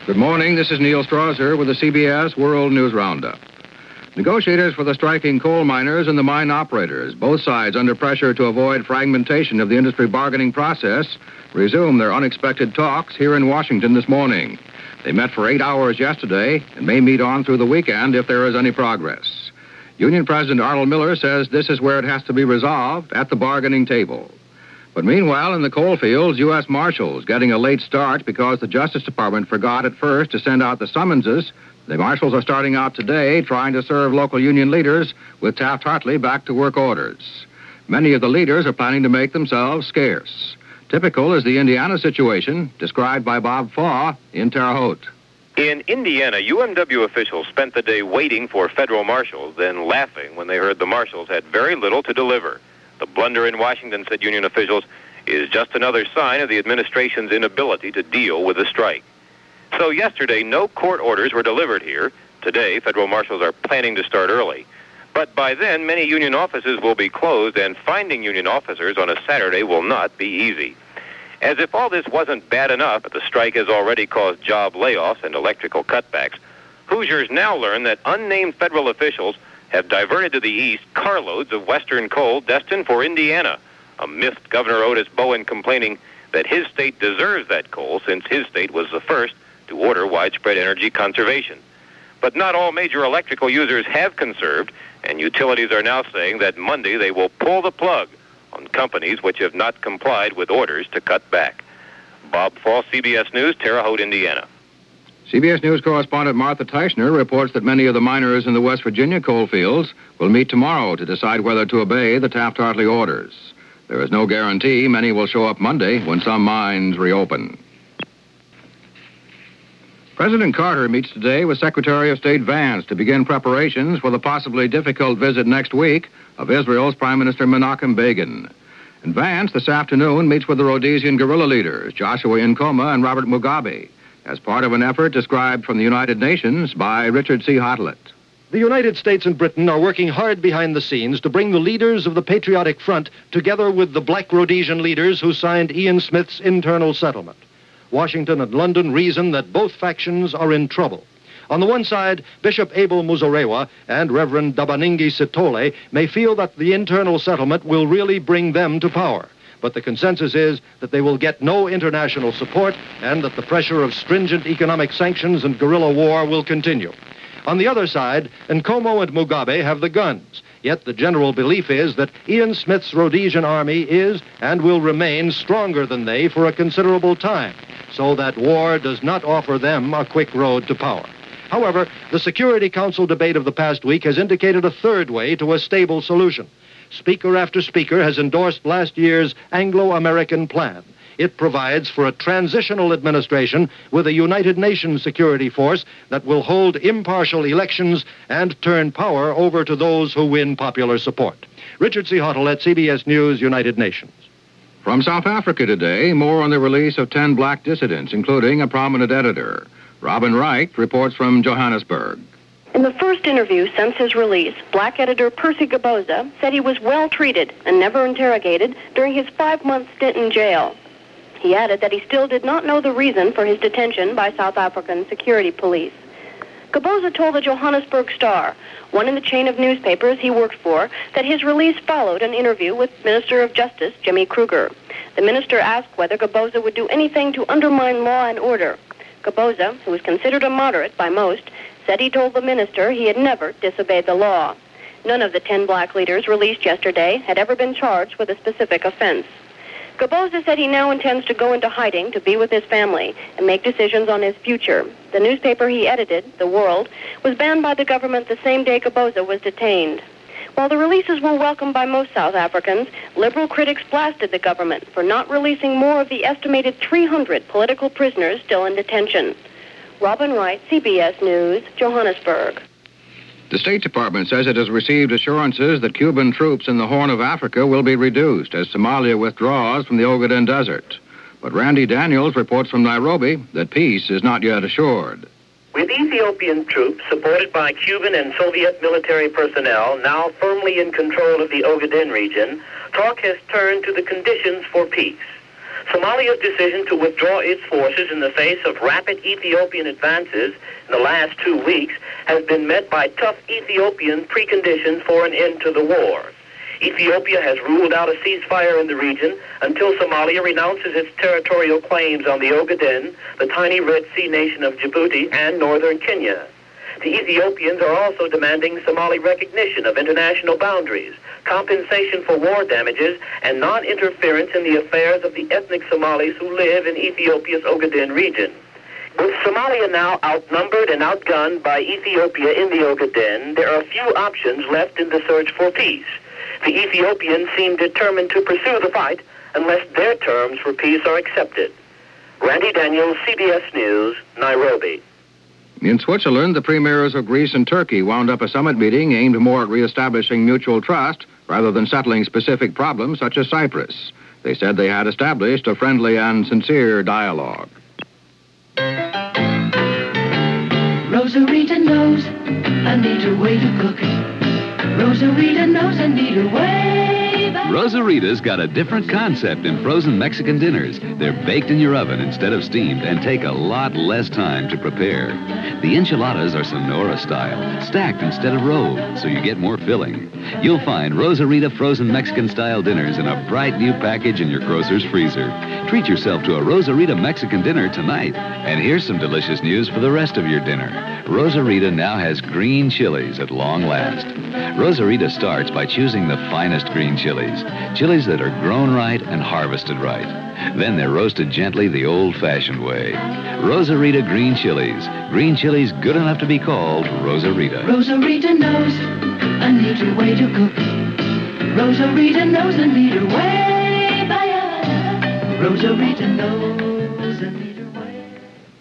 Good morning. This is Neil Strasser with the CBS World News Roundup. Negotiators for the striking coal miners and the mine operators, both sides under pressure to avoid fragmentation of the industry bargaining process, resume their unexpected talks here in Washington this morning. They met for 8 hours yesterday and may meet on through the weekend if there is any progress. Union President Arnold Miller says this is where it has to be resolved, at the bargaining table. But meanwhile, in the coal fields, U.S. Marshals getting a late start because the Justice Department forgot at first to send out the summonses. The Marshals are starting out today trying to serve local union leaders with Taft-Hartley back-to-work orders. Many of the leaders are planning to make themselves scarce. Typical is the Indiana situation, described by Bob Faw in Terre Haute. In Indiana, UMW officials spent the day waiting for federal marshals, then laughing when they heard the marshals had very little to deliver. The blunder in Washington, said union officials, is just another sign of the administration's inability to deal with the strike. So yesterday, no court orders were delivered here. Today, federal marshals are planning to start early. But by then, many union offices will be closed, and finding union officers on a Saturday will not be easy. As if all this wasn't bad enough, the strike has already caused job layoffs and electrical cutbacks. Hoosiers now learn that unnamed federal officials have diverted to the east carloads of western coal destined for Indiana. A miffed Governor Otis Bowen complaining that his state deserves that coal since his state was the first to order widespread energy conservation. But not all major electrical users have conserved, and utilities are now saying that Monday they will pull the plug on companies which have not complied with orders to cut back. Bob Fall, CBS News, Terre Haute, Indiana. CBS News correspondent Martha Teichner reports that many of the miners in the West Virginia coal fields will meet tomorrow to decide whether to obey the Taft-Hartley orders. There is no guarantee many will show up Monday when some mines reopen. President Carter meets today with Secretary of State Vance to begin preparations for the possibly difficult visit next week of Israel's Prime Minister Menachem Begin. And Vance this afternoon meets with the Rhodesian guerrilla leaders, Joshua Nkomo and Robert Mugabe, as part of an effort described from the United Nations by Richard C. Hotlett. The United States and Britain are working hard behind the scenes to bring the leaders of the Patriotic Front together with the Black Rhodesian leaders who signed Ian Smith's internal settlement. Washington and London reason that both factions are in trouble. On the one side, Bishop Abel Muzorewa and Reverend Dabaningi Sitole may feel that the internal settlement will really bring them to power. But the consensus is that they will get no international support and that the pressure of stringent economic sanctions and guerrilla war will continue. On the other side, Nkomo and Mugabe have the guns. Yet the general belief is that Ian Smith's Rhodesian army is and will remain stronger than they for a considerable time, so that war does not offer them a quick road to power. However, the Security Council debate of the past week has indicated a third way to a stable solution. Speaker after speaker has endorsed last year's Anglo-American plan. It provides for a transitional administration with a United Nations security force that will hold impartial elections and turn power over to those who win popular support. Richard C. Hotlett, CBS News, United Nations. From South Africa today, more on the release of 10 black dissidents, including a prominent editor. Robin Wright reports from Johannesburg. In the first interview since his release, black editor Percy Gaboza said he was well treated and never interrogated during his 5-month stint in jail. He added that he still did not know the reason for his detention by South African security police. Gaboza told the Johannesburg Star, one in the chain of newspapers he worked for, that his release followed an interview with Minister of Justice Jimmy Kruger. The minister asked whether Gaboza would do anything to undermine law and order. Gaboza, who was considered a moderate by most, said he told the minister he had never disobeyed the law. None of the 10 black leaders released yesterday had ever been charged with a specific offense. Gaboza said he now intends to go into hiding to be with his family and make decisions on his future. The newspaper he edited, The World, was banned by the government the same day Gaboza was detained. While the releases were welcomed by most South Africans, liberal critics blasted the government for not releasing more of the estimated 300 political prisoners still in detention. Robin Wright, CBS News, Johannesburg. The State Department says it has received assurances that Cuban troops in the Horn of Africa will be reduced as Somalia withdraws from the Ogaden Desert. But Randy Daniels reports from Nairobi that peace is not yet assured. With Ethiopian troops supported by Cuban and Soviet military personnel now firmly in control of the Ogaden region, talk has turned to the conditions for peace. Somalia's decision to withdraw its forces in the face of rapid Ethiopian advances in the last 2 weeks has been met by tough Ethiopian preconditions for an end to the war. Ethiopia has ruled out a ceasefire in the region until Somalia renounces its territorial claims on the Ogaden, the tiny Red Sea nation of Djibouti, and northern Kenya. The Ethiopians are also demanding Somali recognition of international boundaries, compensation for war damages, and non-interference in the affairs of the ethnic Somalis who live in Ethiopia's Ogaden region. With Somalia now outnumbered and outgunned by Ethiopia in the Ogaden, there are few options left in the search for peace. The Ethiopians seem determined to pursue the fight unless their terms for peace are accepted. Randy Daniels, CBS News, Nairobi. In Switzerland, the premiers of Greece and Turkey wound up a summit meeting aimed more at reestablishing mutual trust rather than settling specific problems such as Cyprus. They said they had established a friendly and sincere dialogue. Rosarita knows I need a way to cook it. Rosarita knows I need a way back. Rosarita's got a different concept in frozen Mexican dinners. They're baked in your oven instead of steamed and take a lot less time to prepare. The enchiladas are Sonora style, stacked instead of rolled, so you get more filling. You'll find Rosarita frozen Mexican style dinners in a bright new package in your grocer's freezer. Treat yourself to a Rosarita Mexican dinner tonight. And here's some delicious news for the rest of your dinner. Rosarita now has green chilies at long last. Rosarita starts by choosing the finest green chilies that are grown right and harvested right. Then they're roasted gently the old-fashioned way. Rosarita green chilies good enough to be called Rosarita. Rosarita knows I need a way to cook. Rosarita knows I need a way back. Rosarita knows I need a way.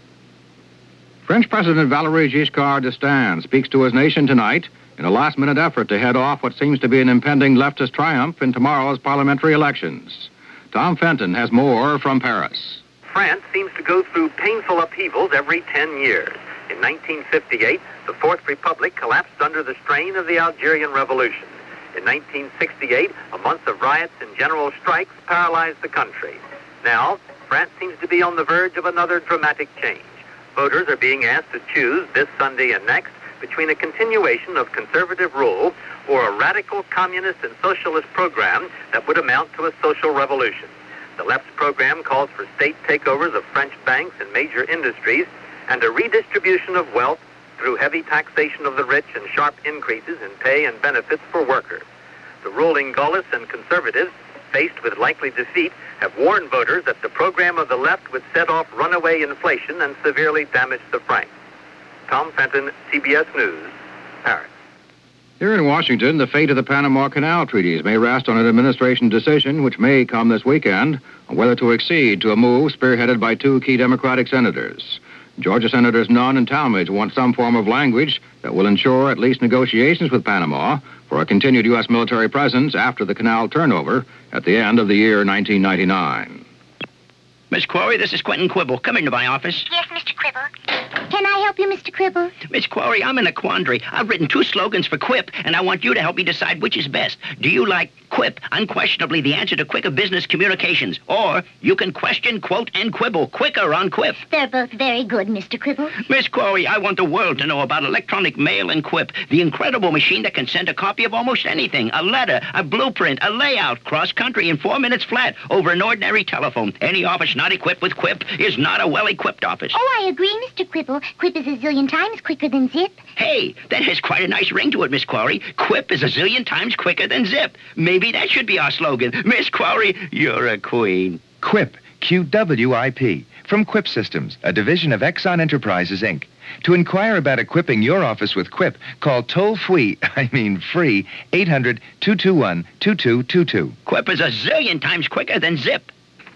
French President Valéry Giscard d'Estaing speaks to his nation tonight in a last-minute effort to head off what seems to be an impending leftist triumph in tomorrow's parliamentary elections. Tom Fenton has more from Paris. France seems to go through painful upheavals every 10 years. In 1958, the Fourth Republic collapsed under the strain of the Algerian Revolution. In 1968, a month of riots and general strikes paralyzed the country. Now, France seems to be on the verge of another dramatic change. Voters are being asked to choose this Sunday and next between a continuation of conservative rule or a radical communist and socialist program that would amount to a social revolution. The left's program calls for state takeovers of French banks and major industries and a redistribution of wealth through heavy taxation of the rich and sharp increases in pay and benefits for workers. The ruling Gaullists and conservatives, faced with likely defeat, have warned voters that the program of the left would set off runaway inflation and severely damage the franc. Tom Fenton, CBS News, Paris. Here in Washington, the fate of the Panama Canal treaties may rest on an administration decision which may come this weekend on whether to accede to a move spearheaded by two key Democratic senators. Georgia Senators Nunn and Talmadge want some form of language that will ensure at least negotiations with Panama for a continued U.S. military presence after the canal turnover at the end of the year 1999. Miss Quarry, this is Quentin Quibble. Come into my office. Yes, Mr. Quibble. Can I help you, Mr. Quibble? Miss Quarry, I'm in a quandary. I've written 2 slogans for Quip, and I want you to help me decide which is best. Do you like Quip, unquestionably the answer to quicker business communications? Or you can question, quote, and quibble quicker on Quip. They're both very good, Mr. Quibble. Miss Quarry, I want the world to know about electronic mail and Quip, the incredible machine that can send a copy of almost anything, a letter, a blueprint, a layout, cross-country in 4 minutes flat over an ordinary telephone. Any office not equipped with Quip is not a well-equipped office. Oh, I agree, Mr. Quibble. Quip is a zillion times quicker than Zip. Hey, that has quite a nice ring to it, Miss Quarry. Quip is a zillion times quicker than Zip. Maybe that should be our slogan. Miss Quarry, you're a queen. Quip, QWIP, from Quip Systems, a division of Exxon Enterprises, Inc. To inquire about equipping your office with Quip, call free, 800-221-2222. Quip is a zillion times quicker than Zip.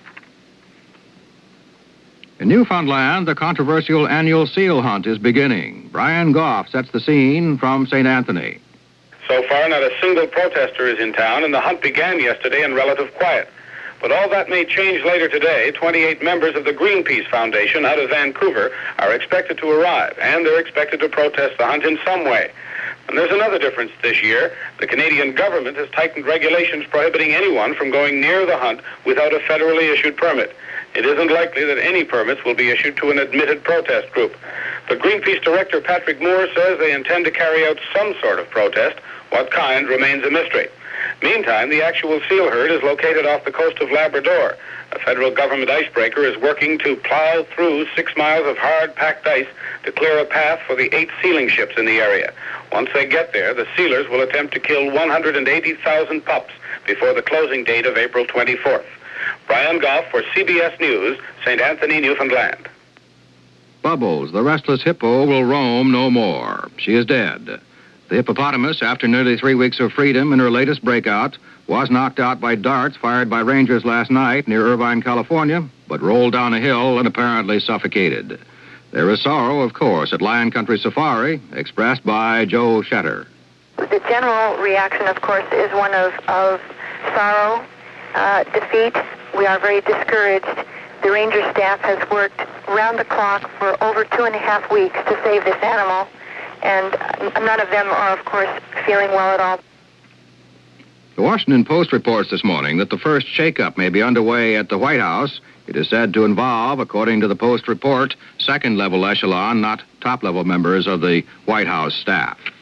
In Newfoundland, the controversial annual seal hunt is beginning. Brian Goff sets the scene from St. Anthony. So far, not a single protester is in town, and the hunt began yesterday in relative quiet. But all that may change later today. 28 members of the Greenpeace Foundation out of Vancouver are expected to arrive, and they're expected to protest the hunt in some way. And there's another difference this year. The Canadian government has tightened regulations prohibiting anyone from going near the hunt without a federally issued permit. It isn't likely that any permits will be issued to an admitted protest group. The Greenpeace director, Patrick Moore, says they intend to carry out some sort of protest. What kind remains a mystery. Meantime, the actual seal herd is located off the coast of Labrador. A federal government icebreaker is working to plow through 6 miles of hard-packed ice to clear a path for the 8 sealing ships in the area. Once they get there, the sealers will attempt to kill 180,000 pups before the closing date of April 24th. Brian Goff for CBS News, St. Anthony, Newfoundland. Bubbles, the restless hippo, will roam no more. She is dead. The hippopotamus, after nearly 3 weeks of freedom in her latest breakout, was knocked out by darts fired by rangers last night near Irvine, California, but rolled down a hill and apparently suffocated. There is sorrow, of course, at Lion Country Safari, expressed by Joe Shetter. The general reaction, of course, is one of sorrow, defeat. We are very discouraged. The ranger staff has worked round the clock for over 2.5 weeks to save this animal, and none of them are, of course, feeling well at all. The Washington Post reports this morning that the first shakeup may be underway at the White House. It is said to involve, according to the Post report, second-level echelon, not top-level members of the White House staff.